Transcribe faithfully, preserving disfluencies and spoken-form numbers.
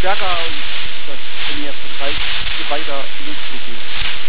stärker und das trainiere ich. Das heißt, ich gehe weiter in den Flugi.